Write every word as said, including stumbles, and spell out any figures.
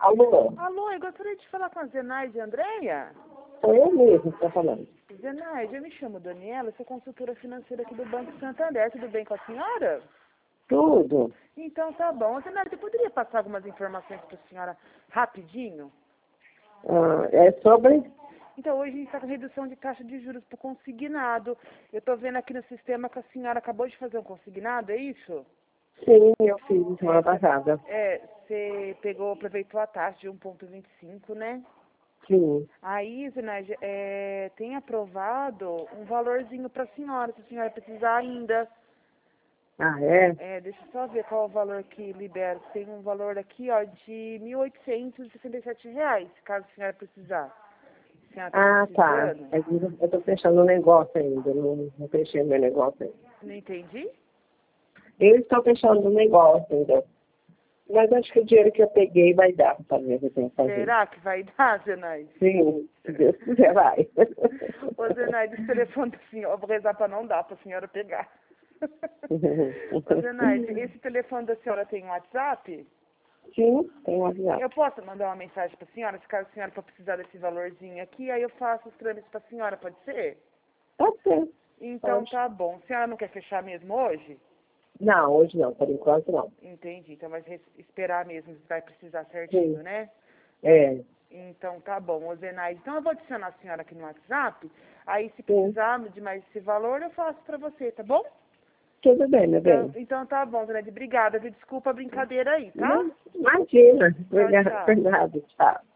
Alô? Alô, eu gostaria de falar com a Zenaide Andréia. Sou eu mesmo que estou falando. Zenaide, eu me chamo Daniela, sou consultora financeira aqui do Banco Santander. Tudo bem com a senhora? Tudo. Então tá bom. Zenaide, eu poderia passar algumas informações para a senhora rapidinho? Ah, é sobre... Então, hoje a gente está com redução de taxa de juros para o consignado. Eu estou vendo aqui no sistema que a senhora acabou de fazer um consignado, é isso? Sim, eu fiz semana passada. É, você pegou, aproveitou a taxa de um vírgula vinte e cinco, né? Sim. Aí, Zenaide, é, tem aprovado um valorzinho para a senhora, se a senhora precisar ainda. Ah, é? É, deixa eu só ver qual é o valor que libera. Tem um valor aqui, ó, de mil oitocentos e sessenta e sete reais, caso a senhora precisar. A senhora tá Ah, tá. precisando? É que Eu estou fechando o negócio ainda, não, não fechei meu negócio ainda. Não entendi? Eu estou fechando o negócio ainda. Mas acho que o dinheiro que eu peguei vai dar para fazer o que eu tenho que fazer. Será que vai dar, Zenaide? Sim, se Deus quiser, vai. Ô, Zenaide, esse telefone da senhora, eu vou rezar para não dar para a senhora pegar. Ô, Zenaide, esse telefone da senhora tem WhatsApp? Sim, tem um avião. Eu posso mandar uma mensagem para a senhora, se caso a senhora for precisar desse valorzinho aqui, aí eu faço os trâmites para a senhora, pode ser? Pode ser. Então Pode. tá bom. A senhora não quer fechar mesmo hoje? Não, hoje não, por enquanto não. Entendi. Então vai res- esperar mesmo, vai precisar certinho, Sim. né? É. Então tá bom, ô Zenaide. Então eu vou adicionar a senhora aqui no WhatsApp. Aí se Sim. precisar de mais esse valor, eu faço pra você, tá bom? Tudo bem, meu Então, bem. então tá bom, Zenaide. Obrigada, viu? Desculpa a brincadeira aí, tá? Não, imagina. Tchau, Obrigada tchau. por nada. Tchau.